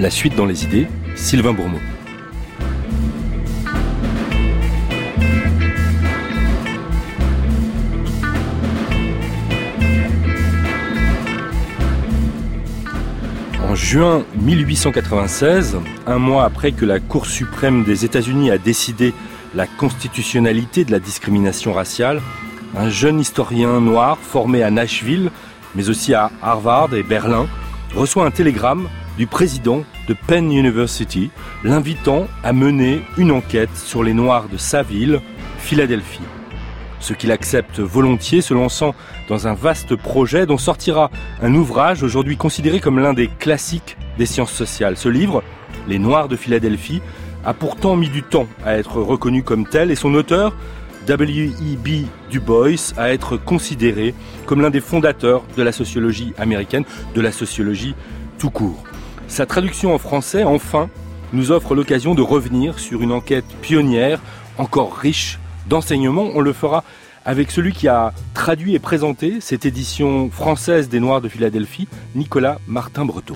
La suite dans les idées, Sylvain Bourmeau. En juin 1896, un mois après que la Cour suprême des États-Unis a décidé la constitutionnalité de la discrimination raciale, un jeune historien noir formé à Nashville, mais aussi à Harvard et Berlin, reçoit un télégramme du président de Penn University, l'invitant à mener une enquête sur les Noirs de sa ville, Philadelphie. Ce qu'il accepte volontiers, se lançant dans un vaste projet dont sortira un ouvrage aujourd'hui considéré comme l'un des classiques des sciences sociales. Ce livre, Les Noirs de Philadelphie, a pourtant mis du temps à être reconnu comme tel et son auteur, W.E.B. Du Bois, à être considéré comme l'un des fondateurs de la sociologie américaine, de la sociologie tout court. Sa traduction en français, enfin, nous offre l'occasion de revenir sur une enquête pionnière, encore riche d'enseignements. On le fera avec celui qui a traduit et présenté cette édition française des Noirs de Philadelphie, Nicolas Martin-Breteau.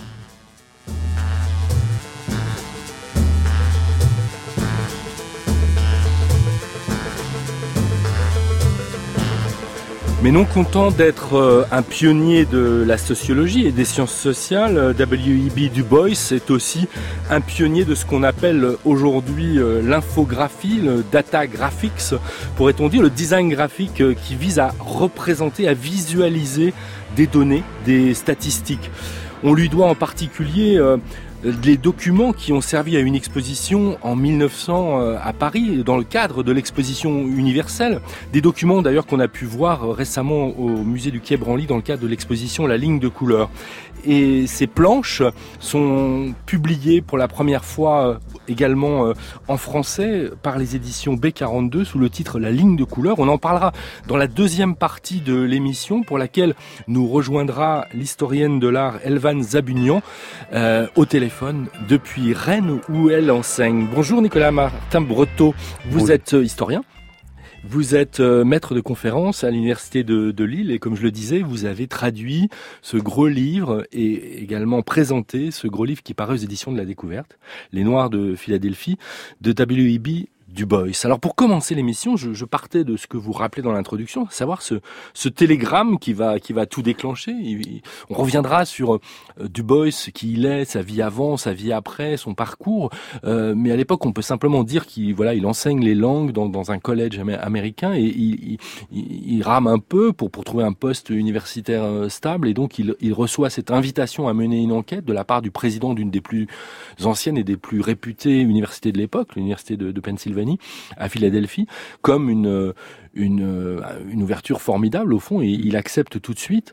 Mais non content d'être un pionnier de la sociologie et des sciences sociales, W.E.B. Du Bois est aussi un pionnier de ce qu'on appelle aujourd'hui l'infographie, le data graphics, pourrait-on dire, le design graphique qui vise à représenter, à visualiser des données, des statistiques. On lui doit en particulier les documents qui ont servi à une exposition en 1900 à Paris, dans le cadre de l'exposition universelle. Des documents d'ailleurs qu'on a pu voir récemment au musée du Quai Branly dans le cadre de l'exposition La Ligne de couleur. Et ces planches sont publiées pour la première fois également en français par les éditions B42 sous le titre La Ligne de couleur. On en parlera dans la deuxième partie de l'émission pour laquelle nous rejoindra l'historienne de l'art Elvan Zabunian au téléphone depuis Rennes où elle enseigne. Bonjour Nicolas Martin-Breteau, vous êtes historien. Vous êtes maître de conférence à l'université de Lille et comme je le disais, vous avez traduit ce gros livre et également présenté ce gros livre qui paraît aux éditions de la Découverte, Les Noirs de Philadelphie, de W.E.B. Du Bois. Alors pour commencer l'émission, je partais de ce que vous rappelez dans l'introduction, à savoir ce télégramme qui va tout déclencher. On reviendra sur Du Bois, qui il est, sa vie avant, sa vie après, son parcours. Mais à l'époque, on peut simplement dire qu'il enseigne les langues dans un collège américain et il rame un peu pour trouver un poste universitaire stable. Et donc il reçoit cette invitation à mener une enquête de la part du président d'une des plus anciennes et des plus réputées universités de l'époque, l'université de Pennsylvanie, à Philadelphie, comme une ouverture formidable au fond, et il accepte tout de suite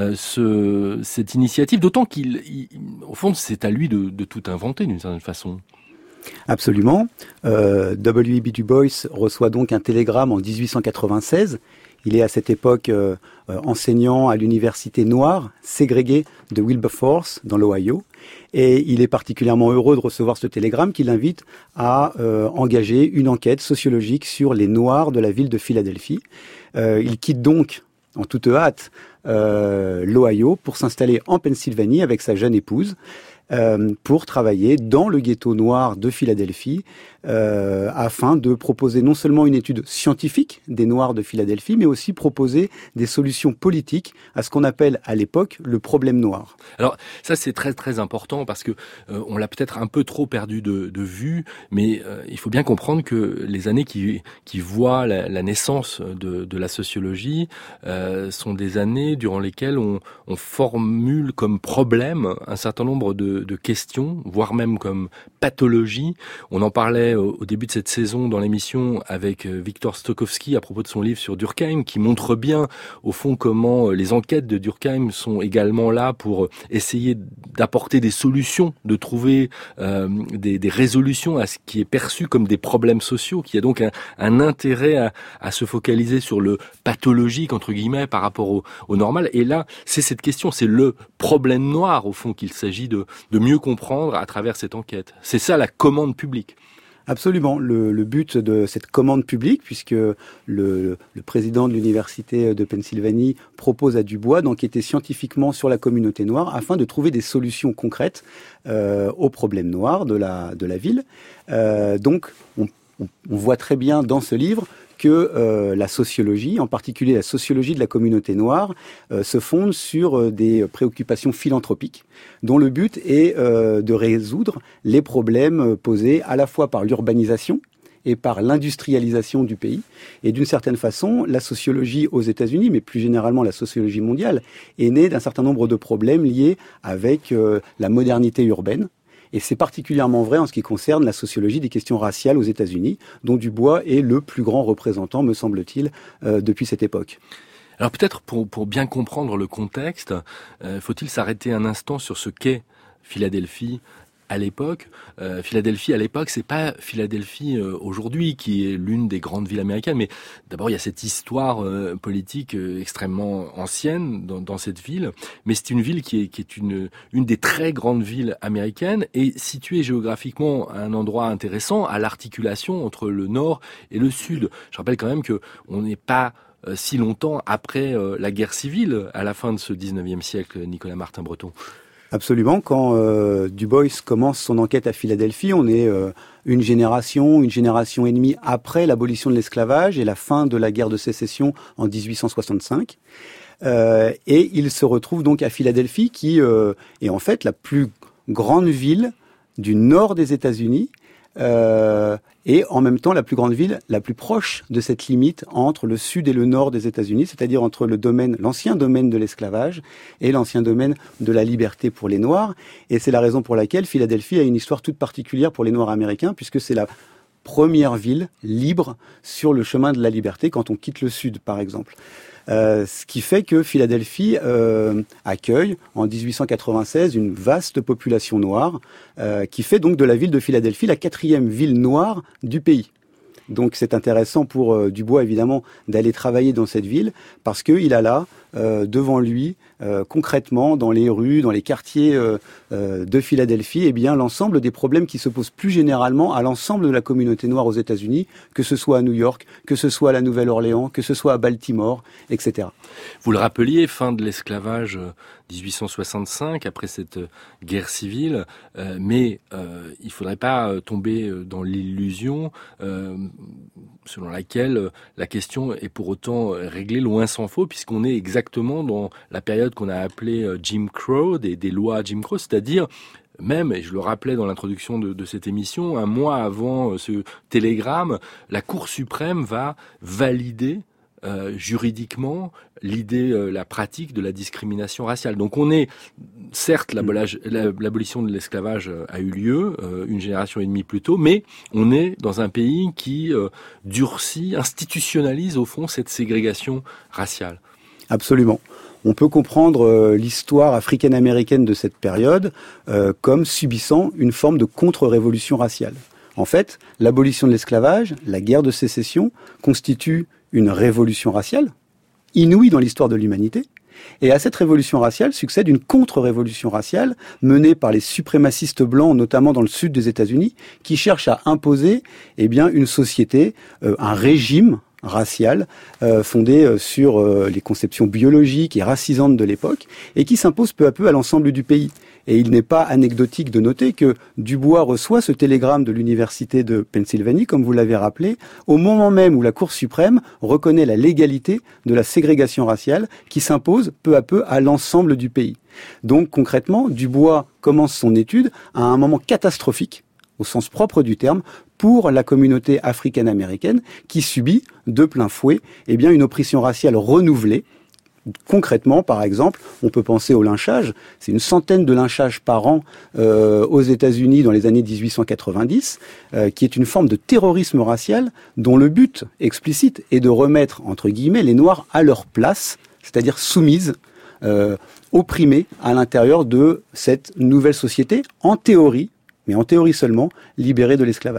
cette initiative, d'autant au fond, c'est à lui de tout inventer d'une certaine façon. Absolument. W.E.B. Du Bois reçoit donc un télégramme en 1896. Il est à cette époque enseignant à l'université noire ségrégée de Wilberforce dans l'Ohio. Et il est particulièrement heureux de recevoir ce télégramme qui l'invite à engager une enquête sociologique sur les Noirs de la ville de Philadelphie. Il quitte donc en toute hâte l'Ohio pour s'installer en Pennsylvanie avec sa jeune épouse. Pour travailler dans le ghetto noir de Philadelphie afin de proposer non seulement une étude scientifique des Noirs de Philadelphie, mais aussi proposer des solutions politiques à ce qu'on appelle à l'époque le problème noir. Alors ça c'est très très important parce que on l'a peut-être un peu trop perdu de vue, mais il faut bien comprendre que les années qui voient la naissance de la sociologie sont des années durant lesquelles on formule comme problème un certain nombre de questions, voire même comme pathologie. On en parlait au début de cette saison dans l'émission avec Victor Stokowski à propos de son livre sur Durkheim, qui montre bien au fond comment les enquêtes de Durkheim sont également là pour essayer d'apporter des solutions, de trouver des résolutions à ce qui est perçu comme des problèmes sociaux, qui a donc un intérêt à se focaliser sur le pathologique entre guillemets par rapport au normal. Et là, c'est cette question, c'est le problème noir au fond qu'il s'agit de mieux comprendre à travers cette enquête. C'est ça la commande publique. Absolument. Le but de cette commande publique, puisque le président de l'université de Pennsylvanie propose à Dubois d'enquêter scientifiquement sur la communauté noire afin de trouver des solutions concrètes aux problèmes noirs de la ville. Donc, on voit très bien dans ce livre que la sociologie, en particulier la sociologie de la communauté noire, se fonde sur des préoccupations philanthropiques, dont le but est de résoudre les problèmes posés à la fois par l'urbanisation et par l'industrialisation du pays. Et d'une certaine façon, la sociologie aux États-Unis, mais plus généralement la sociologie mondiale, est née d'un certain nombre de problèmes liés avec la modernité urbaine. Et c'est particulièrement vrai en ce qui concerne la sociologie des questions raciales aux États-Unis, dont Dubois est le plus grand représentant, me semble-t-il, depuis cette époque. Alors peut-être pour bien comprendre le contexte, faut-il s'arrêter un instant sur ce qu'est Philadelphie à l'époque. Philadelphie à l'époque, c'est pas Philadelphie aujourd'hui qui est l'une des grandes villes américaines, mais d'abord il y a cette histoire politique extrêmement ancienne dans cette ville, mais c'est une ville qui est une des très grandes villes américaines et située géographiquement à un endroit intéressant, à l'articulation entre le nord et le sud. Je rappelle quand même que on n'est pas si longtemps après la guerre civile, à la fin de ce 19e siècle, Nicolas Martin-Breton. Absolument. Quand Dubois commence son enquête à Philadelphie, on est une génération et demie après l'abolition de l'esclavage et la fin de la guerre de sécession en 1865. Et il se retrouve donc à Philadelphie, qui est en fait la plus grande ville du nord des États-Unis, et en même temps la plus grande ville, la plus proche de cette limite entre le sud et le nord des États-Unis, c'est-à-dire entre l'ancien domaine de l'esclavage et l'ancien domaine de la liberté pour les Noirs. Et c'est la raison pour laquelle Philadelphie a une histoire toute particulière pour les Noirs américains, puisque c'est la première ville libre sur le chemin de la liberté quand on quitte le sud, par exemple. Ce qui fait que Philadelphie accueille en 1896 une vaste population noire qui fait donc de la ville de Philadelphie la 4e ville noire du pays. Donc c'est intéressant pour Dubois évidemment d'aller travailler dans cette ville parce qu'il a là devant lui concrètement dans les rues, dans les quartiers de Philadelphie, eh bien l'ensemble des problèmes qui se posent plus généralement à l'ensemble de la communauté noire aux États-Unis, que ce soit à New York, que ce soit à la Nouvelle-Orléans, que ce soit à Baltimore, etc. Vous le rappeliez, fin de l'esclavage 1865, après cette guerre civile, mais il faudrait pas tomber dans l'illusion selon laquelle la question est pour autant réglée loin s'en faut, puisqu'on est exactement dans la période qu'on a appelée Jim Crow, des lois Jim Crow, c'est-à-dire même, et je le rappelais dans l'introduction de cette émission, un mois avant ce télégramme, la Cour suprême va valider juridiquement l'idée, la pratique de la discrimination raciale. Donc on est, certes, l'abolition de l'esclavage a eu lieu une génération et demie plus tôt, mais on est dans un pays qui durcit, institutionnalise au fond cette ségrégation raciale. Absolument. On peut comprendre l'histoire africaine-américaine de cette période comme subissant une forme de contre-révolution raciale. En fait, l'abolition de l'esclavage, la guerre de sécession, constitue une révolution raciale, inouïe dans l'histoire de l'humanité. Et à cette révolution raciale succède une contre-révolution raciale menée par les suprémacistes blancs, notamment dans le sud des États-Unis, qui cherchent à imposer une société, un régime racial fondé sur les conceptions biologiques et racisantes de l'époque et qui s'impose peu à peu à l'ensemble du pays. Et il n'est pas anecdotique de noter que Dubois reçoit ce télégramme de l'université de Pennsylvanie, comme vous l'avez rappelé, au moment même où la Cour suprême reconnaît la légalité de la ségrégation raciale qui s'impose peu à peu à l'ensemble du pays. Donc concrètement, Dubois commence son étude à un moment catastrophique, au sens propre du terme, pour la communauté africaine-américaine qui subit de plein fouet une oppression raciale renouvelée. Concrètement, par exemple, on peut penser au lynchage. C'est une centaine de lynchages par an aux États-Unis dans les années 1890, qui est une forme de terrorisme racial dont le but explicite est de remettre, entre guillemets, les Noirs à leur place, c'est-à-dire soumises, opprimées à l'intérieur de cette nouvelle société, en théorie, mais en théorie seulement, libérée de l'esclavage.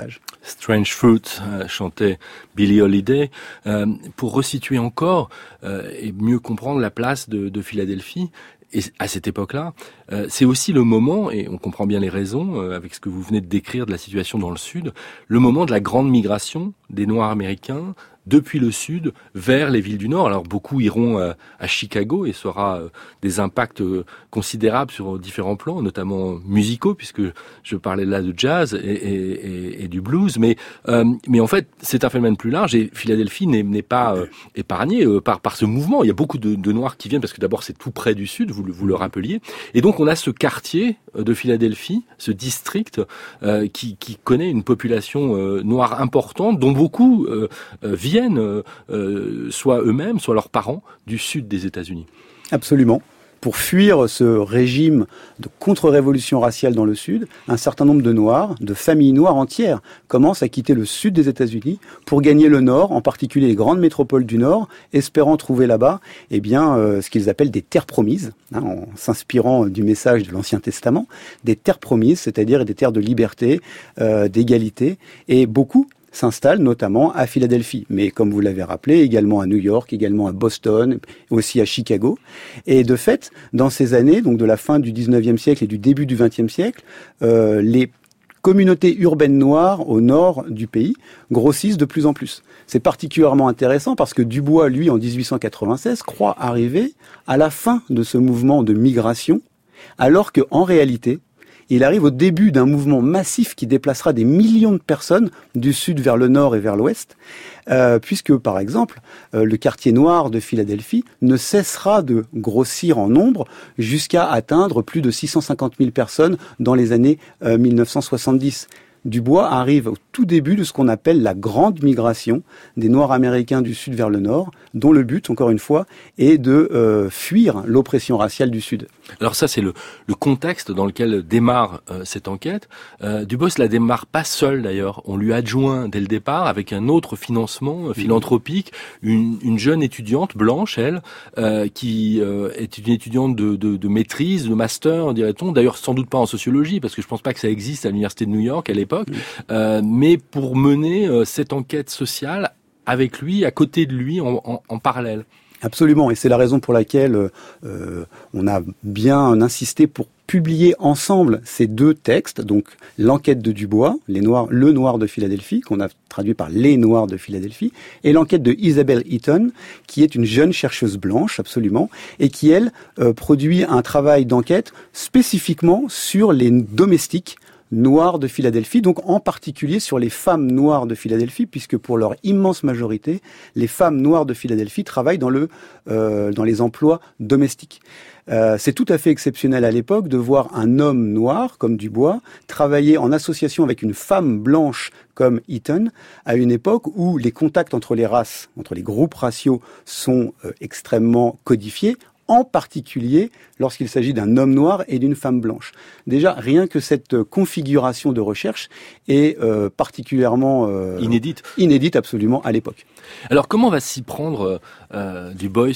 Strange Fruit, chantait Billie Holiday. Pour resituer encore et mieux comprendre la place de Philadelphie, et à cette époque-là, c'est aussi le moment, et on comprend bien les raisons avec ce que vous venez de décrire de la situation dans le Sud, le moment de la grande migration des Noirs américains depuis le Sud vers les villes du Nord. Alors beaucoup iront à Chicago et ça aura des impacts considérables sur différents plans, notamment musicaux, puisque je parlais là de jazz et du blues. Mais en fait, c'est un phénomène plus large et Philadelphie n'est pas épargnée par ce mouvement. Il y a beaucoup de Noirs qui viennent parce que d'abord c'est tout près du Sud, vous le rappeliez. Et donc on a ce quartier de Philadelphie, ce district qui connaît une population noire importante, dont beaucoup viennent soit eux-mêmes, soit leurs parents du sud des États-Unis. Absolument. Pour fuir ce régime de contre-révolution raciale dans le Sud, un certain nombre de Noirs, de familles noires entières, commencent à quitter le Sud des États-Unis pour gagner le Nord, en particulier les grandes métropoles du Nord, espérant trouver là-bas ce qu'ils appellent des terres promises, en s'inspirant du message de l'Ancien Testament, des terres promises, c'est-à-dire des terres de liberté, d'égalité, et beaucoup s'installe notamment à Philadelphie, mais comme vous l'avez rappelé, également à New York, également à Boston, aussi à Chicago. Et de fait, dans ces années, donc de la fin du 19e siècle et du début du 20e siècle, les communautés urbaines noires au nord du pays grossissent de plus en plus. C'est particulièrement intéressant parce que Dubois, lui, en 1896, croit arriver à la fin de ce mouvement de migration, alors qu'en réalité, il arrive au début d'un mouvement massif qui déplacera des millions de personnes du sud vers le nord et vers l'ouest, puisque, par exemple, le quartier noir de Philadelphie ne cessera de grossir en nombre jusqu'à atteindre plus de 650 000 personnes dans les années 1970. Dubois arrive au tout début de ce qu'on appelle la grande migration des Noirs américains du Sud vers le Nord, dont le but, encore une fois, est de fuir l'oppression raciale du Sud. Alors ça, c'est le contexte dans lequel démarre cette enquête. Dubois la démarre pas seul d'ailleurs. On lui adjoint dès le départ, avec un autre financement philanthropique, une jeune étudiante blanche, elle, qui est une étudiante de maîtrise, de master, dirait-on. D'ailleurs, sans doute pas en sociologie, parce que je pense pas que ça existe à l'université de New York à l'époque. Mais pour mener cette enquête sociale avec lui, à côté de lui, en parallèle. Absolument, et c'est la raison pour laquelle on a bien insisté pour publier ensemble ces deux textes, donc l'enquête de Dubois, le Noir de Philadelphie, qu'on a traduit par Les Noirs de Philadelphie, et l'enquête de Isabel Eaton, qui est une jeune chercheuse blanche, absolument, et qui, elle, produit un travail d'enquête spécifiquement sur les domestiques noirs de Philadelphie, donc en particulier sur les femmes noires de Philadelphie, puisque pour leur immense majorité, les femmes noires de Philadelphie travaillent dans les emplois domestiques. C'est tout à fait exceptionnel à l'époque de voir un homme noir comme Dubois travailler en association avec une femme blanche comme Eaton, à une époque où les contacts entre les races, entre les groupes raciaux sont extrêmement codifiés, en particulier lorsqu'il s'agit d'un homme noir et d'une femme blanche. Déjà, rien que cette configuration de recherche est particulièrement inédite absolument à l'époque. Alors comment va s'y prendre Dubois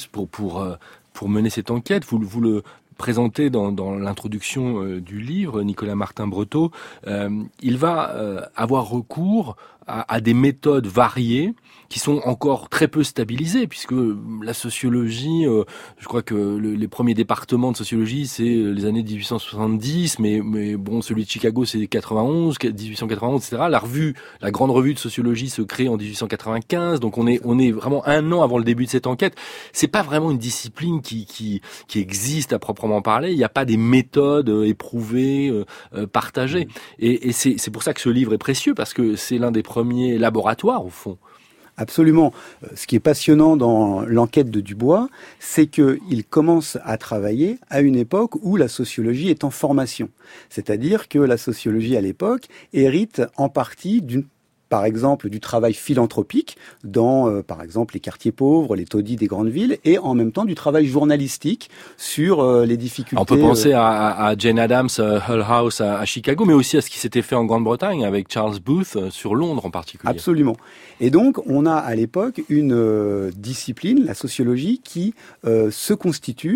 pour mener cette enquête? Vous le présentez dans l'introduction du livre, Nicolas Martin-Breteau. Il va avoir recours à des méthodes variées qui sont encore très peu stabilisées, puisque la sociologie, je crois que les premiers départements de sociologie, c'est les années 1870, mais bon, celui de Chicago, c'est 91, 1891, etc. La grande revue de sociologie se crée en 1895, donc on est vraiment un an avant le début de cette enquête. C'est pas vraiment une discipline qui existe à proprement parler. Il n'y a pas des méthodes éprouvées, partagées. Et c'est pour ça que ce livre est précieux, parce que c'est l'un des premiers laboratoires, au fond. Absolument. Ce qui est passionnant dans l'enquête de Dubois, c'est qu'il commence à travailler à une époque où la sociologie est en formation. C'est-à-dire que la sociologie, à l'époque, hérite en partie par exemple, du travail philanthropique dans, par exemple, les quartiers pauvres, les taudis des grandes villes, et en même temps du travail journalistique sur les difficultés. On peut penser à Jane Addams, Hull House à Chicago, mais aussi à ce qui s'était fait en Grande-Bretagne avec Charles Booth sur Londres en particulier. Absolument. Et donc, on a à l'époque une discipline, la sociologie, qui se constitue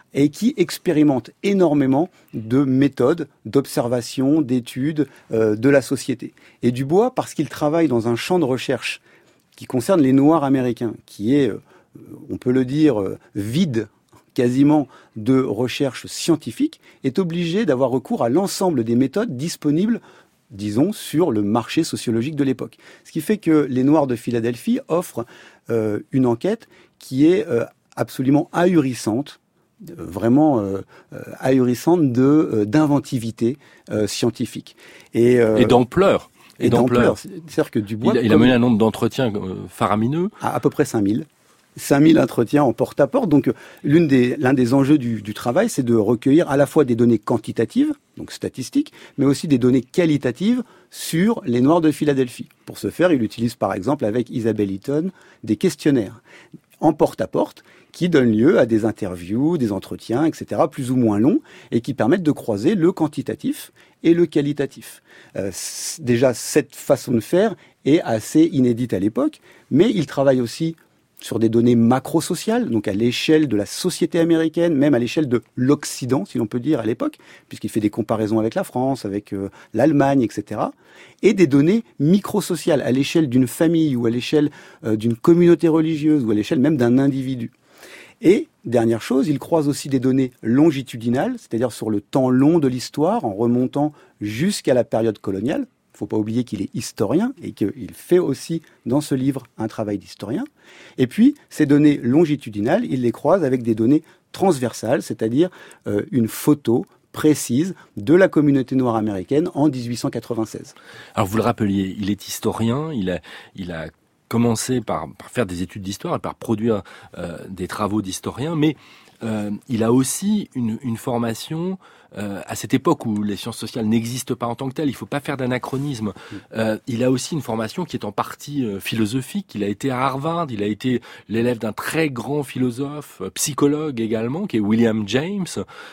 et qui expérimente énormément de méthodes, d'observation, d'études de la société. Et Dubois, parce qu'il travaille dans un champ de recherche qui concerne les Noirs américains, qui est, on peut le dire, vide quasiment de recherche scientifique, est obligé d'avoir recours à l'ensemble des méthodes disponibles, disons, sur le marché sociologique de l'époque. Ce qui fait que les Noirs de Philadelphie offrent une enquête qui est absolument ahurissante, vraiment ahurissante d'inventivité scientifique. Et d'ampleur. Et d'ampleur. C'est-à-dire que Dubois... Il a mené un nombre d'entretiens faramineux. À peu près 5000. 5000 entretiens en porte-à-porte. Donc, l'un des enjeux du travail, c'est de recueillir à la fois des données quantitatives, donc statistiques, mais aussi des données qualitatives sur les Noirs de Philadelphie. Pour ce faire, il utilise par exemple avec Isabelle Eaton des questionnaires en porte-à-porte qui donnent lieu à des interviews, des entretiens, etc., plus ou moins longs, et qui permettent de croiser le quantitatif et le qualitatif. Déjà, cette façon de faire est assez inédite à l'époque, mais il travaille aussi sur des données macro-sociales, donc à l'échelle de la société américaine, même à l'échelle de l'Occident, si l'on peut dire, à l'époque, puisqu'il fait des comparaisons avec la France, avec l'Allemagne, etc. Et des données micro-sociales, à l'échelle d'une famille, ou à l'échelle d'une communauté religieuse, ou à l'échelle même d'un individu. Et, dernière chose, il croise aussi des données longitudinales, c'est-à-dire sur le temps long de l'histoire, en remontant jusqu'à la période coloniale. Il ne faut pas oublier qu'il est historien et qu'il fait aussi dans ce livre un travail d'historien. Et puis, ces données longitudinales, il les croise avec des données transversales, c'est-à-dire une photo précise de la communauté noire américaine en 1896. Alors vous le rappeliez, il est historien, il a commencé par faire des études d'histoire et par produire des travaux d'historien, mais il a aussi une formation à cette époque où les sciences sociales n'existent pas en tant que telles. Il ne faut pas faire d'anachronisme. Il a aussi une formation qui est en partie philosophique. Il a été à Harvard, il a été l'élève d'un très grand philosophe, psychologue également, qui est William James,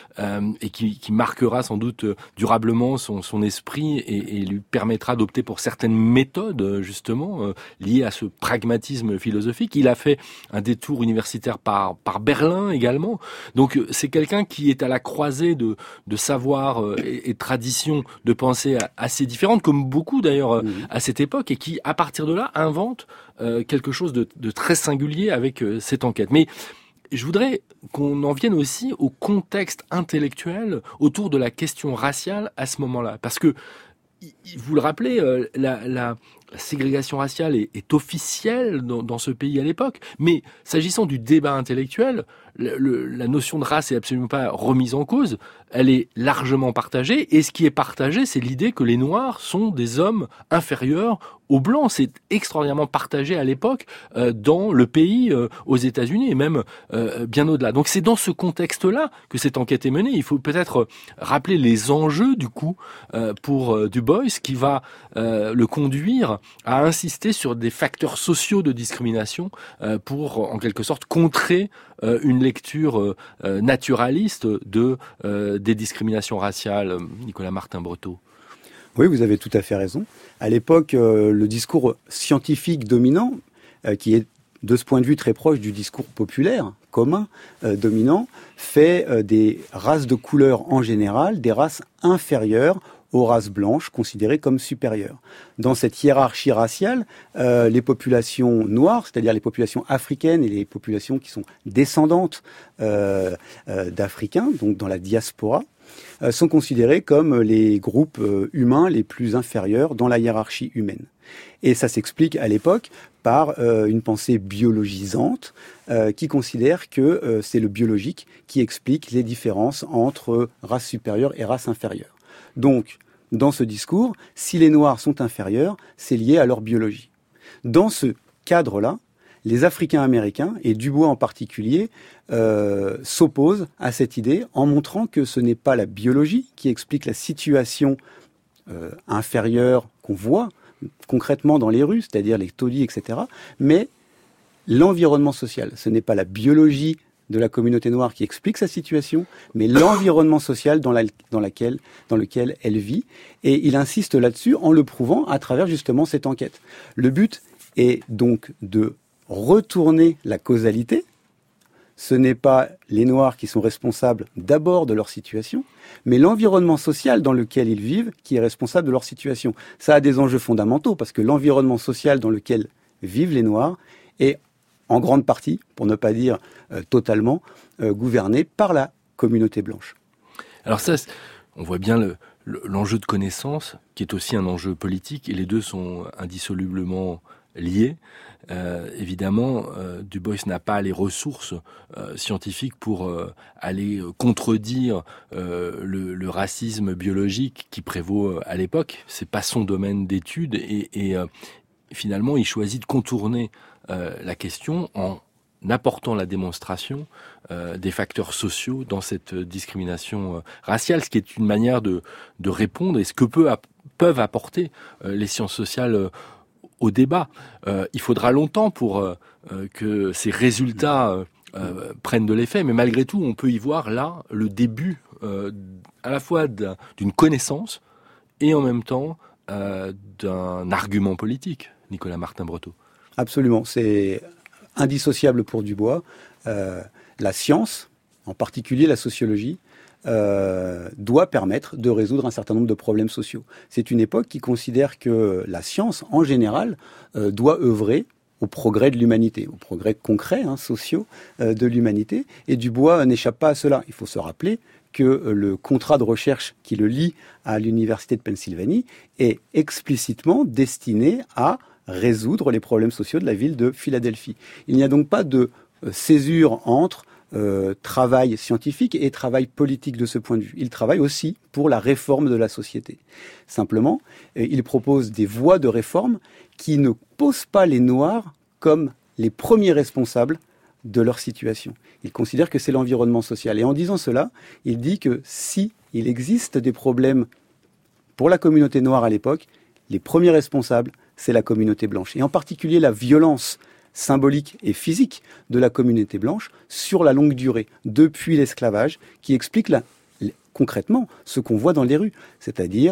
et qui marquera sans doute durablement son esprit et lui permettra d'opter pour certaines méthodes justement liées à ce pragmatisme philosophique. Il a fait un détour universitaire par Berlin également. Donc c'est quelqu'un qui est à la croisée de savoir et de traditions de pensée assez différentes, comme beaucoup d'ailleurs à cette époque, et qui à partir de là invente quelque chose de très singulier avec cette enquête. Mais je voudrais qu'on en vienne aussi au contexte intellectuel autour de la question raciale à ce moment-là, parce que vous le rappelez, la ségrégation raciale est officielle dans ce pays à l'époque, mais s'agissant du débat intellectuel, la notion de race est absolument pas remise en cause, elle est largement partagée, et ce qui est partagé, c'est l'idée que les Noirs sont des hommes inférieurs aux Blancs. C'est extraordinairement partagé à l'époque dans le pays, aux États-Unis, et même bien au-delà. Donc c'est dans ce contexte-là que cette enquête est menée. Il faut peut-être rappeler les enjeux, du coup, pour Du Bois, qui va le conduire à insister sur des facteurs sociaux de discrimination pour, en quelque sorte, contrer une lecture naturaliste des discriminations raciales. Nicolas Martin-Breteau. Oui, vous avez tout à fait raison. À l'époque, le discours scientifique dominant, qui est de ce point de vue très proche du discours populaire, commun, dominant, fait des races de couleur en général des races inférieures aux races blanches considérées comme supérieures. Dans cette hiérarchie raciale, les populations noires, c'est-à-dire les populations africaines et les populations qui sont descendantes d'Africains, donc dans la diaspora, sont considérés comme les groupes humains les plus inférieurs dans la hiérarchie humaine. Et ça s'explique à l'époque par une pensée biologisante qui considère que c'est le biologique qui explique les différences entre race supérieure et race inférieure. Donc, dans ce discours, si les Noirs sont inférieurs, c'est lié à leur biologie. Dans ce cadre-là, les Africains américains, et Du Bois en particulier, s'opposent à cette idée en montrant que ce n'est pas la biologie qui explique la situation inférieure qu'on voit concrètement dans les rues, c'est-à-dire les taudis, etc., mais l'environnement social. Ce n'est pas la biologie de la communauté noire qui explique sa situation, mais l'environnement social dans lequel elle vit. Et il insiste là-dessus en le prouvant à travers justement cette enquête. Le but est donc de retourner la causalité ce n'est pas les Noirs qui sont responsables d'abord de leur situation, mais l'environnement social dans lequel ils vivent qui est responsable de leur situation. Ça a des enjeux fondamentaux parce que l'environnement social dans lequel vivent les Noirs est en grande partie, pour ne pas dire totalement, gouverné par la communauté blanche. Alors ça, on voit bien l'enjeu de connaissance qui est aussi un enjeu politique et les deux sont indissolublement liés. Évidemment, Du Bois n'a pas les ressources scientifiques pour aller contredire le racisme biologique qui prévaut à l'époque. C'est pas son domaine d'étude et finalement, il choisit de contourner la question en apportant la démonstration des facteurs sociaux dans cette discrimination raciale, ce qui est une manière de répondre et ce que peuvent apporter les sciences sociales au débat. Il faudra longtemps pour que ces résultats prennent de l'effet, mais malgré tout, on peut y voir là le début à la fois d'une connaissance et en même temps d'un argument politique, Nicolas Martin-Breteau. Absolument, c'est indissociable pour Du Bois. La science, en particulier la sociologie, doit permettre de résoudre un certain nombre de problèmes sociaux. C'est une époque qui considère que la science, en général, doit œuvrer au progrès de l'humanité, aux progrès concrets, sociaux de l'humanité. Et Du Bois n'échappe pas à cela. Il faut se rappeler que le contrat de recherche qui le lie à l'Université de Pennsylvanie est explicitement destiné à résoudre les problèmes sociaux de la ville de Philadelphie. Il n'y a donc pas de césure entre travail scientifique et travail politique de ce point de vue. Il travaille aussi pour la réforme de la société. Simplement, il propose des voies de réforme qui ne posent pas les Noirs comme les premiers responsables de leur situation. Il considère que c'est l'environnement social. Et en disant cela, il dit que si il existe des problèmes pour la communauté noire à l'époque, les premiers responsables, c'est la communauté blanche. Et en particulier la violence symbolique et physique de la communauté blanche sur la longue durée, depuis l'esclavage, qui explique concrètement ce qu'on voit dans les rues, c'est-à-dire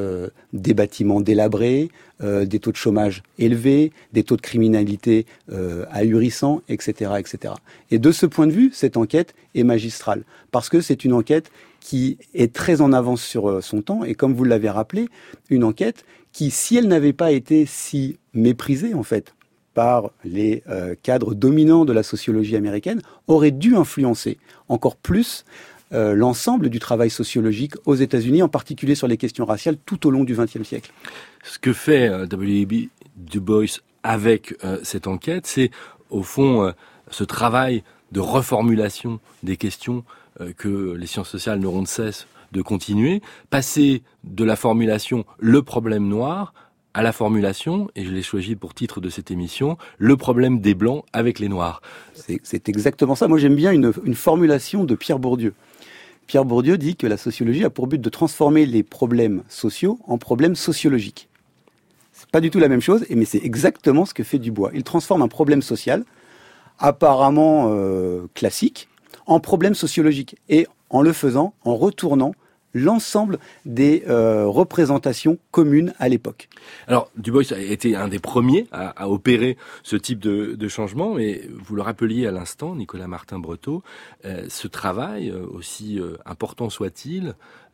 des bâtiments délabrés, des taux de chômage élevés, des taux de criminalité ahurissants, etc., etc. Et de ce point de vue, cette enquête est magistrale, parce que c'est une enquête qui est très en avance sur son temps, et comme vous l'avez rappelé, une enquête qui, si elle n'avait pas été si méprisée, en fait, par les cadres dominants de la sociologie américaine, aurait dû influencer encore plus l'ensemble du travail sociologique aux États-Unis, en particulier sur les questions raciales, tout au long du XXe siècle. Ce que fait W.E.B. Du Bois avec cette enquête, c'est au fond ce travail de reformulation des questions que les sciences sociales n'auront de cesse de continuer, passer de la formulation « le problème noir » à la formulation, et je l'ai choisi pour titre de cette émission, le problème des Blancs avec les Noirs. C'est exactement ça. Moi, j'aime bien une formulation de Pierre Bourdieu. Pierre Bourdieu dit que la sociologie a pour but de transformer les problèmes sociaux en problèmes sociologiques. C'est pas du tout la même chose, mais c'est exactement ce que fait Du Bois. Il transforme un problème social, apparemment classique, en problème sociologique. Et en le faisant, en retournant l'ensemble des représentations communes à l'époque. Alors, Du Bois a été un des premiers à opérer ce type de changement, mais vous le rappeliez à l'instant, Nicolas Martin-Breteau, ce travail, aussi important soit-il,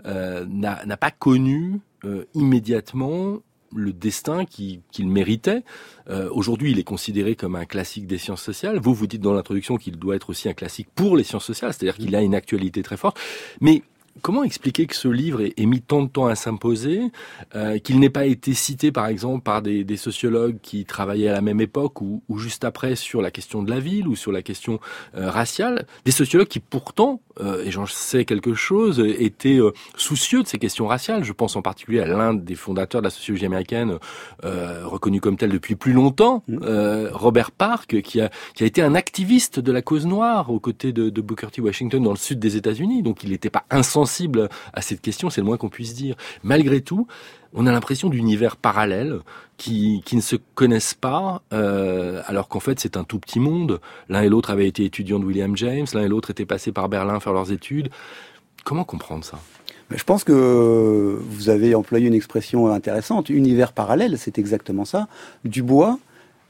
n'a pas connu immédiatement le destin qu'il méritait. Aujourd'hui, il est considéré comme un classique des sciences sociales. Vous dites dans l'introduction qu'il doit être aussi un classique pour les sciences sociales, c'est-à-dire qu'il a une actualité très forte. Mais comment expliquer que ce livre ait mis tant de temps à s'imposer, qu'il n'ait pas été cité par exemple par des sociologues qui travaillaient à la même époque ou juste après sur la question de la ville ou sur la question raciale, des sociologues qui pourtant, et j'en sais quelque chose, étaient soucieux de ces questions raciales. Je pense en particulier à l'un des fondateurs de la sociologie américaine, reconnu comme tel depuis plus longtemps, Robert Park, qui a été un activiste de la cause noire aux côtés de Booker T. Washington dans le sud des États-Unis. Donc il n'était pas insensible à cette question, c'est le moins qu'on puisse dire. Malgré tout, on a l'impression d'univers parallèles qui ne se connaissent pas, alors qu'en fait c'est un tout petit monde. L'un et l'autre avaient été étudiants de William James, l'un et l'autre étaient passés par Berlin faire leurs études. Comment comprendre ça ? Je pense que vous avez employé une expression intéressante. Univers parallèle, c'est exactement ça. Du Bois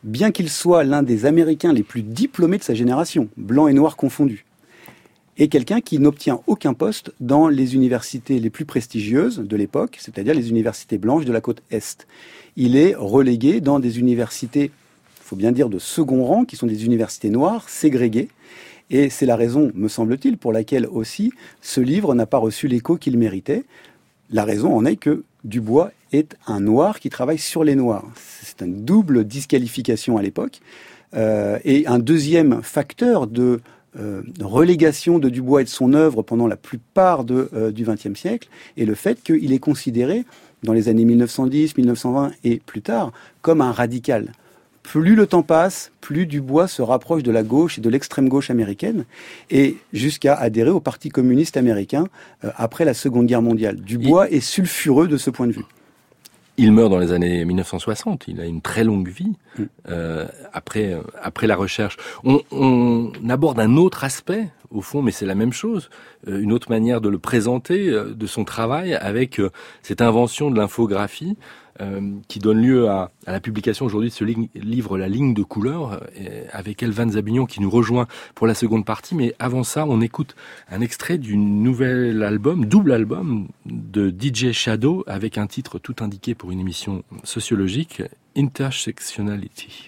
bien qu'il soit l'un des Américains les plus diplômés de sa génération, blanc et noir confondus, est quelqu'un qui n'obtient aucun poste dans les universités les plus prestigieuses de l'époque, c'est-à-dire les universités blanches de la côte Est. Il est relégué dans des universités, il faut bien dire, de second rang, qui sont des universités noires, ségrégées. Et c'est la raison, me semble-t-il, pour laquelle aussi ce livre n'a pas reçu l'écho qu'il méritait. La raison en est que Dubois est un noir qui travaille sur les noirs. C'est une double disqualification à l'époque. Et un deuxième facteur de relégation de Dubois et de son œuvre pendant la plupart du XXe siècle est le fait qu'il est considéré, dans les années 1910, 1920 et plus tard, comme un radical. Plus le temps passe, plus Dubois se rapproche de la gauche et de l'extrême gauche américaine, et jusqu'à adhérer au Parti communiste américain après la Seconde Guerre mondiale. Dubois est sulfureux de ce point de vue. Il meurt dans les années 1960, il a une très longue vie après la recherche. On aborde un autre aspect, au fond, mais c'est la même chose, une autre manière de le présenter, de son travail, avec cette invention de l'infographie, qui donne lieu à la publication aujourd'hui de ce livre La ligne de couleur, avec Elvan Zabugnon qui nous rejoint pour la seconde partie. Mais avant ça, on écoute un extrait du nouvel album, double album de DJ Shadow, avec un titre tout indiqué pour une émission sociologique, Intersectionality.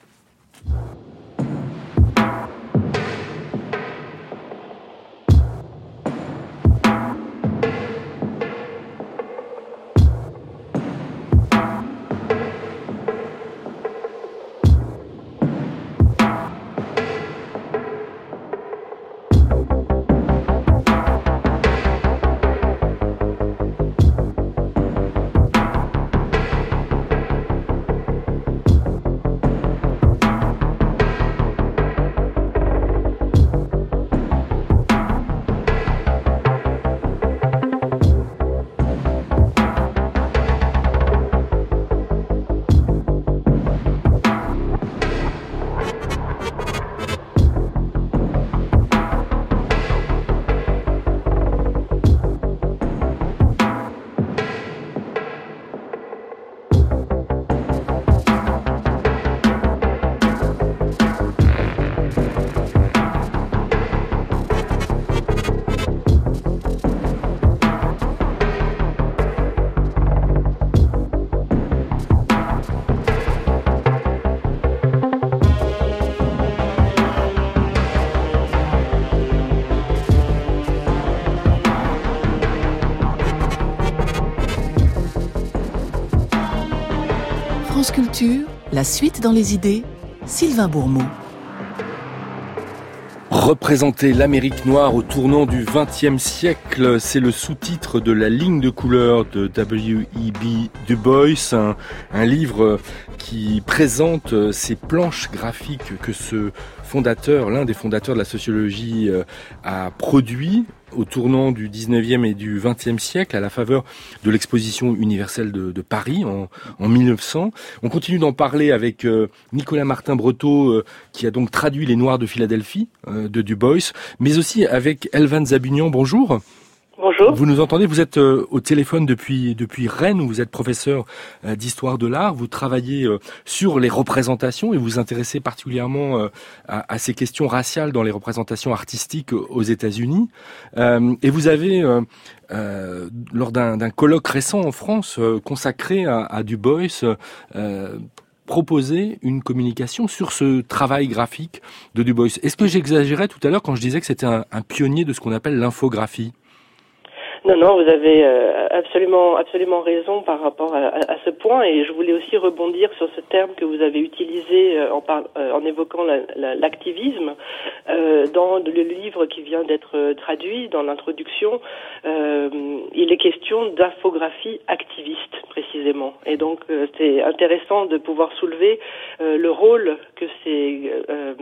France Culture, la suite dans les idées, Sylvain Bourmeau. Représenter l'Amérique noire au tournant du XXe siècle, c'est le sous-titre de La ligne de couleur de W.E.B. Du Bois, un livre qui présente ces planches graphiques que ce fondateur, l'un des fondateurs de la sociologie, a produit au tournant du 19e et du 20e siècle, à la faveur de l'exposition universelle de Paris en 1900. On continue d'en parler avec Nicolas Martin-Breteau, qui a donc traduit Les Noirs de Philadelphie de Du Bois, mais aussi avec Elvan Zabugnon. Bonjour. Bonjour. Vous nous entendez, vous êtes au téléphone depuis Rennes, où vous êtes professeur d'histoire de l'art. Vous travaillez sur les représentations et vous vous intéressez particulièrement à ces questions raciales dans les représentations artistiques aux États-Unis. Et vous avez, lors d'un colloque récent en France consacré à Du Bois, proposer une communication sur ce travail graphique de Du Bois. Est-ce que j'exagérais tout à l'heure quand je disais que c'était un pionnier de ce qu'on appelle l'infographie ? Non, vous avez absolument raison par rapport à ce point, et je voulais aussi rebondir sur ce terme que vous avez utilisé en évoquant l'activisme. Dans le livre qui vient d'être traduit, dans l'introduction, il est question d'infographie activiste précisément, et donc c'est intéressant de pouvoir soulever le rôle que ces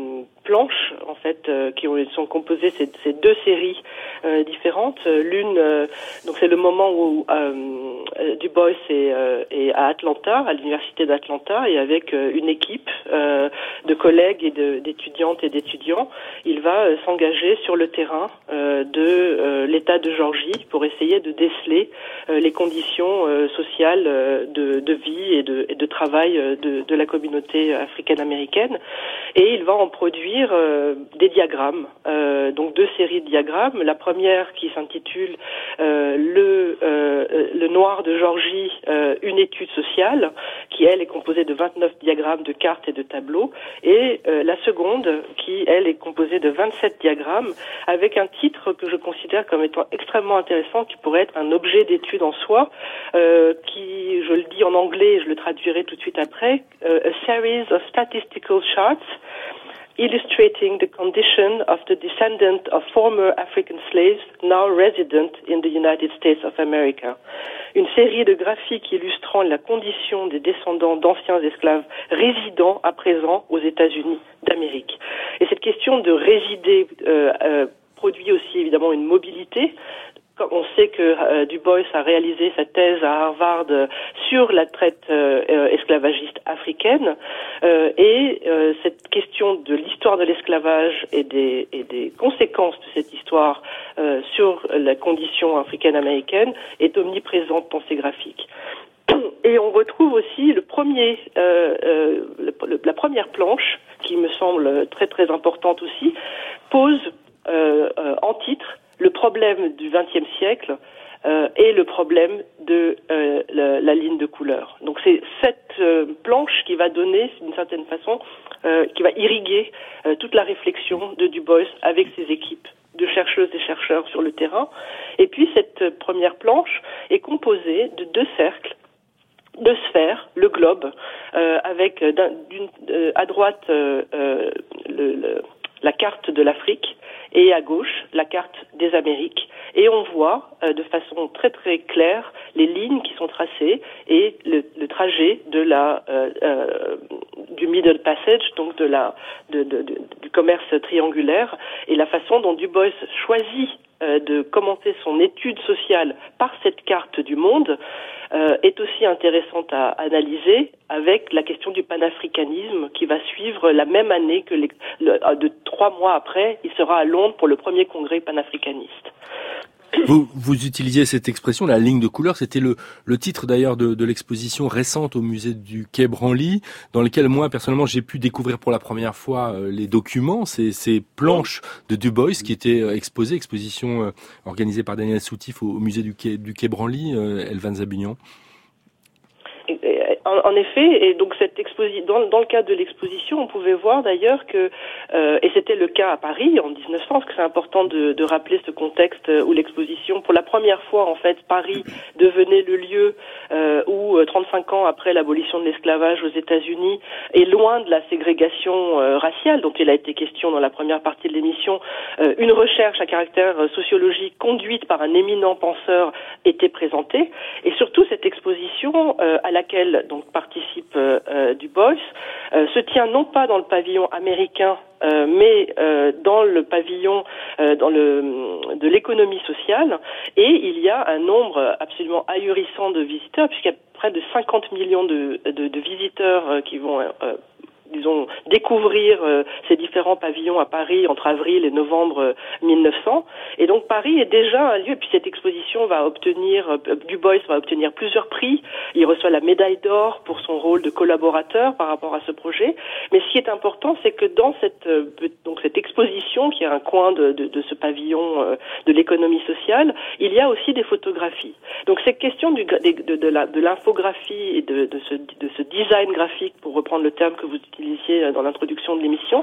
planches en fait qui sont composées ces deux séries différentes. L'une, donc c'est le moment où Du Bois est à Atlanta, à l'université d'Atlanta, et avec une équipe de collègues et d'étudiantes et d'étudiants, il va s'engager sur le terrain de l'État de Géorgie pour essayer de déceler les conditions sociales de vie et de travail de la communauté africaine-américaine. Et il va en produire des diagrammes, donc deux séries de diagrammes. La première qui s'intitule le Noir de Géorgie, une étude sociale, qui elle est composée de 29 diagrammes de cartes et de tableaux, et la seconde qui elle est composée de 27 diagrammes avec un titre que je considère comme étant extrêmement intéressant, qui pourrait être un objet d'étude en soi, qui, je le dis en anglais et je le traduirai tout de suite après, a series of statistical charts illustrating the condition of the descendant of former African slaves now resident in the United States of America. Une série de graphiques illustrant la condition des descendants d'anciens esclaves résidant à présent aux États-Unis d'Amérique. Et cette question de résider produit aussi évidemment une mobilité. On sait que Du Bois a réalisé sa thèse à Harvard sur la traite esclavagiste africaine et cette question de l'histoire de l'esclavage et des conséquences de cette histoire sur la condition africaine-américaine est omniprésente dans ses graphiques. Et on retrouve aussi la première planche, qui me semble très très importante aussi, pose en titre le problème du XXe siècle et le problème de la ligne de couleur. Donc c'est cette planche qui va donner, d'une certaine façon, qui va irriguer toute la réflexion de Du Bois avec ses équipes de chercheuses et chercheurs sur le terrain. Et puis cette première planche est composée de deux cercles, deux sphères, le globe, avec à droite la carte de l'Afrique et à gauche la carte des Amériques, et on voit de façon très très claire les lignes qui sont tracées et le trajet de du Middle Passage, donc du commerce triangulaire, et la façon dont Du Bois choisit de commencer son étude sociale par cette carte du monde est aussi intéressante à analyser, avec la question du panafricanisme qui va suivre la même année que de 3 mois après, il sera à Londres pour le premier congrès panafricaniste. Vous utilisiez cette expression, la ligne de couleur, c'était le titre d'ailleurs de l'exposition récente au musée du Quai Branly, dans lequel moi personnellement j'ai pu découvrir pour la première fois les documents, ces planches de Du Bois qui étaient exposition organisée par Daniel Soutif au musée du Quai Branly, Elvan Zabignan. En effet, et donc cette dans le cadre de l'exposition, on pouvait voir d'ailleurs que, et c'était le cas à Paris en 1900, parce que c'est important de rappeler ce contexte où l'exposition, pour la première fois en fait, Paris devenait le lieu où 35 ans après l'abolition de l'esclavage aux États-Unis, est loin de la ségrégation raciale dont il a été question dans la première partie de l'émission, une recherche à caractère sociologique conduite par un éminent penseur était présentée, et surtout cette exposition à laquelle donc participe Du Bois se tient non pas dans le pavillon américain mais dans le pavillon de l'économie sociale, et il y a un nombre absolument ahurissant de visiteurs, puisqu'il y a près de 50 millions de visiteurs qui vont découvrir ces différents pavillons à Paris entre avril et novembre 1900. Et donc Paris est déjà un lieu, et puis cette exposition Du Bois va obtenir plusieurs prix. Il reçoit la médaille d'or pour son rôle de collaborateur par rapport à ce projet. Mais ce qui est important, c'est que dans cette exposition, qui est un coin de ce pavillon de l'économie sociale, il y a aussi des photographies. Donc cette question de l'infographie et de ce design graphique, pour reprendre le terme que vous utilisez dans l'introduction de l'émission,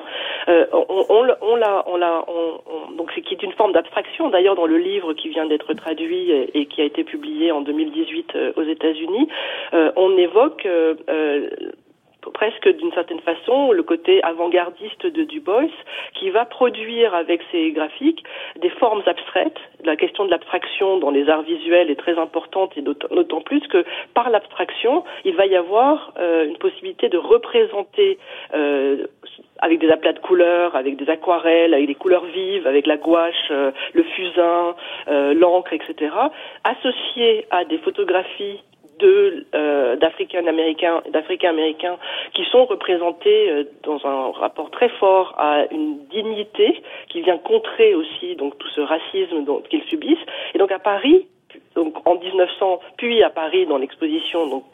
donc c'est qui est une forme d'abstraction d'ailleurs dans le livre qui vient d'être traduit et qui a été publié en 2018 aux États-Unis. On évoque presque d'une certaine façon le côté avant-gardiste de Du Bois, qui va produire avec ses graphiques des formes abstraites. La question de l'abstraction dans les arts visuels est très importante, et d'autant plus que par l'abstraction, il va y avoir une possibilité de représenter avec des aplats de couleurs, avec des aquarelles, avec des couleurs vives, avec la gouache, le fusain, l'encre, etc., associés à des photographies d'Africains-Américains qui sont représentés dans un rapport très fort à une dignité qui vient contrer aussi donc tout ce racisme qu'ils subissent. Et donc à Paris, donc en 1900, puis à Paris dans l'exposition donc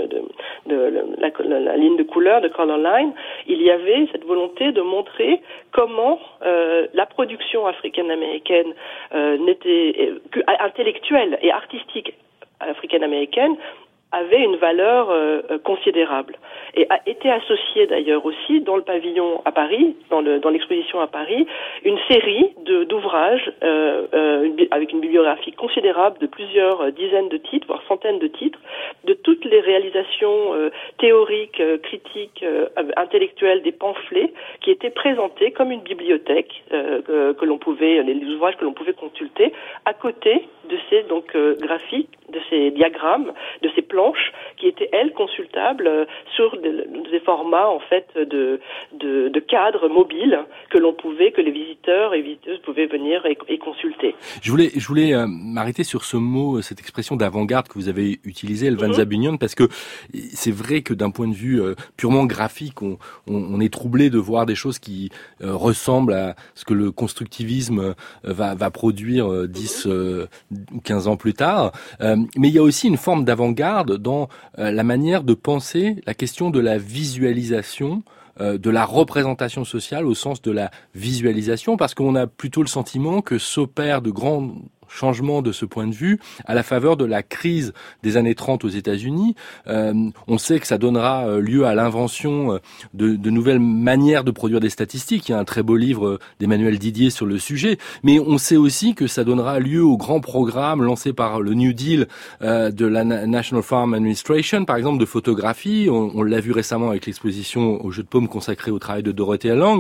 la ligne de couleur de Color Line, il y avait cette volonté de montrer comment la production africaine-américaine intellectuelle et artistique africaine-américaine avait une valeur considérable et a été associée d'ailleurs aussi dans le pavillon à Paris, dans l'exposition à Paris, une série d'ouvrages avec une bibliographie considérable de plusieurs dizaines de titres, voire centaines de titres, de toutes les réalisations théoriques, critiques, intellectuelles, des pamphlets qui étaient présentés comme une bibliothèque que l'on pouvait, les ouvrages que l'on pouvait consulter à côté de ces graphiques, de ces diagrammes, de ces planches qui étaient elles consultables sur des formats en fait de cadres mobiles que les visiteurs et visiteuses pouvaient venir et consulter. Je voulais m'arrêter sur ce mot, cette expression d'avant-garde que vous avez utilisée, Elvanza Bunyan, parce que c'est vrai que d'un point de vue purement graphique, on est troublé de voir des choses qui ressemblent à ce que le constructivisme va produire 10 ou 15 ans plus tard. Mais il y a aussi une forme d'avant-garde dans la manière de penser la question de la visualisation, de la représentation sociale au sens de la visualisation, parce qu'on a plutôt le sentiment que s'opèrent de grands changement de ce point de vue à la faveur de la crise des années 30 aux États-Unis. On sait que ça donnera lieu à l'invention de nouvelles manières de produire des statistiques. Il y a un très beau livre d'Emmanuel Didier sur le sujet, mais on sait aussi que ça donnera lieu aux grands programmes lancés par le New Deal de la National Farm Administration, par exemple de photographie. On l'a vu récemment avec l'exposition au jeu de paume consacrée au travail de Dorothea Lange,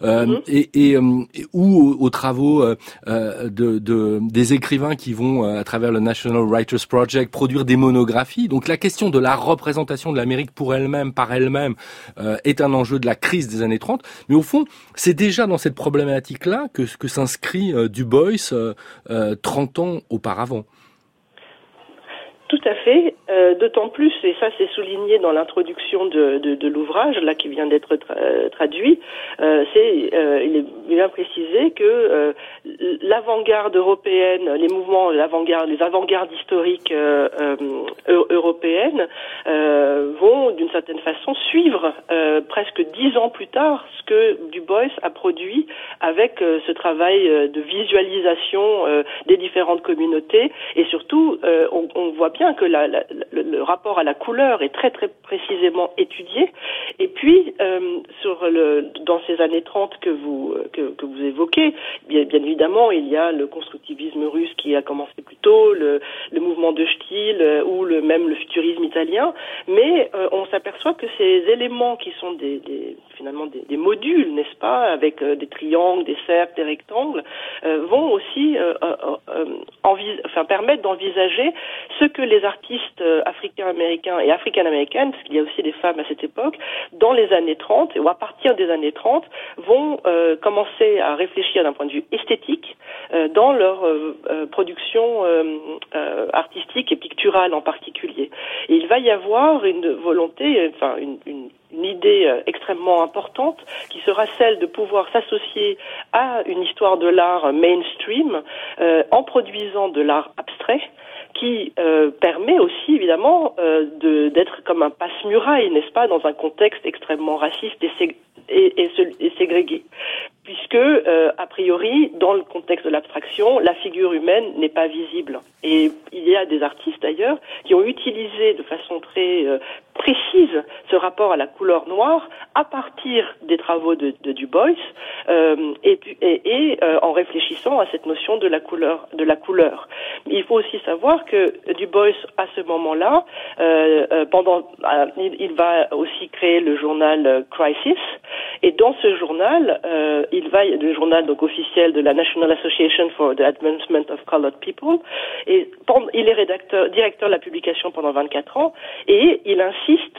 ou aux travaux des écrivains qui vont, à travers le National Writers Project, produire des monographies. Donc la question de la représentation de l'Amérique pour elle-même, par elle-même, est un enjeu de la crise des années 30. Mais au fond, c'est déjà dans cette problématique-là que s'inscrit Du Bois 30 ans auparavant. Tout à fait, d'autant plus, et ça c'est souligné dans l'introduction de l'ouvrage, là qui vient d'être traduit, il est bien précisé que l'avant-garde européenne, les mouvements, les avant-gardes historiques européennes vont d'une certaine façon suivre presque 10 ans plus tard ce que Du Bois a produit avec ce travail de visualisation des différentes communautés, et surtout on voit bien que le rapport à la couleur est très très précisément étudié. Et puis dans ces années 30 que vous évoquez, bien évidemment il y a le constructivisme russe qui a commencé plus tôt, le mouvement de Stil ou même le futurisme italien, mais on s'aperçoit que ces éléments qui sont finalement des modules, n'est-ce pas, avec des triangles, des cercles, des rectangles, vont aussi permettre d'envisager ce que les artistes africains-américains et africaines-américaines, parce qu'il y a aussi des femmes à cette époque, dans les années 30 ou à partir des années 30, vont commencer à réfléchir d'un point de vue esthétique dans leur production artistique et picturale en particulier. Et il va y avoir une volonté, une idée extrêmement importante qui sera celle de pouvoir s'associer à une histoire de l'art mainstream en produisant de l'art abstrait qui permet aussi évidemment d'être comme un passe-muraille, n'est-ce pas, dans un contexte extrêmement raciste et ségrégué. puisque, a priori, dans le contexte de l'abstraction, la figure humaine n'est pas visible. Et il y a des artistes, d'ailleurs, qui ont utilisé de façon très précise ce rapport à la couleur noire à partir des travaux de Du Bois, en réfléchissant à cette notion de la couleur. Il faut aussi savoir que Du Bois, à ce moment-là, il va aussi créer le journal Crisis, et dans ce journal, le journal donc officiel de la National Association for the Advancement of Colored People, et il est directeur de la publication pendant 24 ans, et il insiste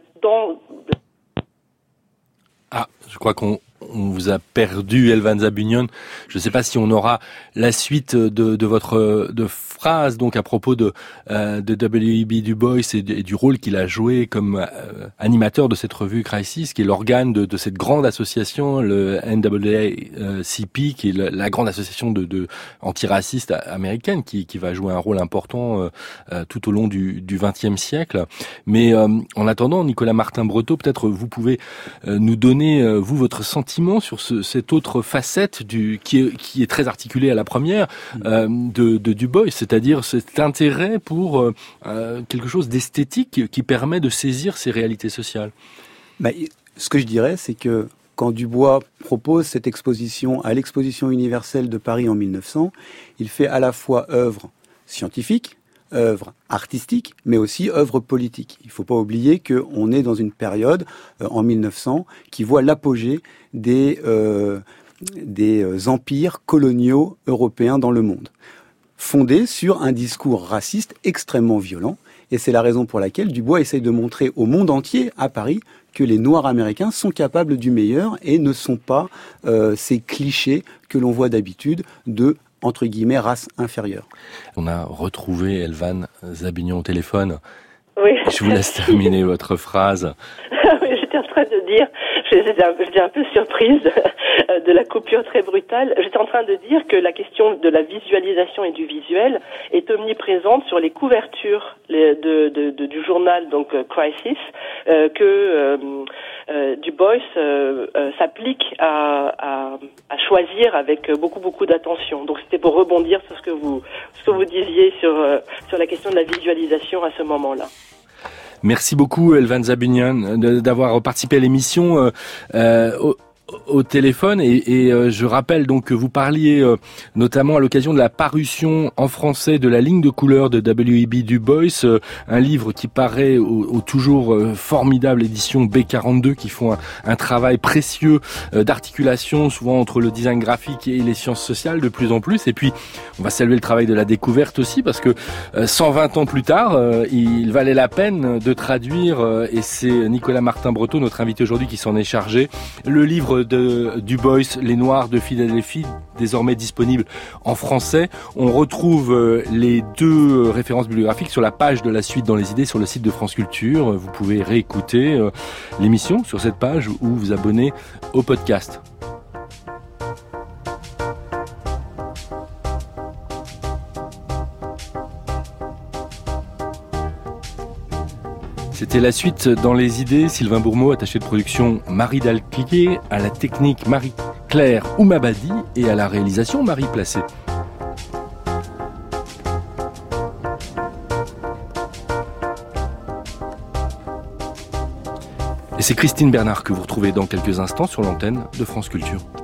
je crois qu'on vous a perdu, Elvan Zabunian. Je ne sais pas si on aura la suite de votre phrase donc à propos de W.E.B. Du Bois et du rôle qu'il a joué comme animateur de cette revue Crisis, qui est l'organe de cette grande association, le NAACP, qui est la grande association de antiraciste américaine, qui va jouer un rôle important tout au long du XXe siècle. Mais en attendant, Nicolas Martin-Breteau, peut-être vous pouvez nous donner vous votre sentiment sur cette autre facette qui est très articulée à la première de Du Bois, c'est-à-dire cet intérêt pour quelque chose d'esthétique qui permet de saisir ces réalités sociales. Ce que je dirais, c'est que quand Du Bois propose cette exposition à l'Exposition universelle de Paris en 1900, il fait à la fois œuvre scientifique, œuvre artistique, mais aussi œuvre politique. Il ne faut pas oublier qu'on est dans une période, en 1900, qui voit l'apogée des empires coloniaux européens dans le monde, fondés sur un discours raciste extrêmement violent. Et c'est la raison pour laquelle Du Bois essaye de montrer au monde entier, à Paris, que les Noirs américains sont capables du meilleur et ne sont pas ces clichés que l'on voit d'habitude de entre guillemets, race inférieure. On a retrouvé Elvan Zabunian au téléphone. Oui. Je vous laisse terminer votre phrase. Oui, j'étais en train de dire, j'étais un peu surprise de la coupure très brutale. J'étais en train de dire que la question de la visualisation et du visuel est omniprésente sur les couvertures du journal donc Crisis, que Du Bois s'applique à choisir avec beaucoup d'attention. Donc c'était pour rebondir sur ce que vous disiez sur la question de la visualisation à ce moment-là. Merci beaucoup, Elvan Zabunian, d'avoir participé à l'émission au téléphone et je rappelle donc que vous parliez notamment à l'occasion de la parution en français de La ligne de couleur de W.E.B. Du Bois, un livre qui paraît au toujours formidable édition B42, qui font un travail précieux d'articulation souvent entre le design graphique et les sciences sociales de plus en plus. Et puis on va saluer le travail de la découverte aussi, parce que 120 ans plus tard, il valait la peine de traduire, et c'est Nicolas Martin-Breteau, notre invité aujourd'hui, qui s'en est chargé, le livre de Du Bois, Les Noirs de Philadelphie, désormais disponible en français. On retrouve les deux références bibliographiques sur la page de La Suite dans les idées sur le site de France Culture. Vous pouvez réécouter l'émission sur cette page ou vous abonner au podcast. C'était La Suite dans les idées. Sylvain Bourmeau, attaché de production Marie Dalclier, à la technique Marie-Claire Oumabadi et à la réalisation Marie Placé. Et c'est Christine Bernard que vous retrouvez dans quelques instants sur l'antenne de France Culture.